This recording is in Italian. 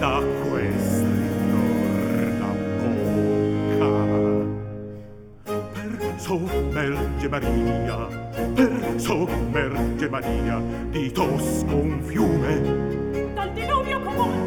da questa ritorna bocca. Per sommerge Maria, per sommerge Maria di tosco un fiume, dal diluvio comune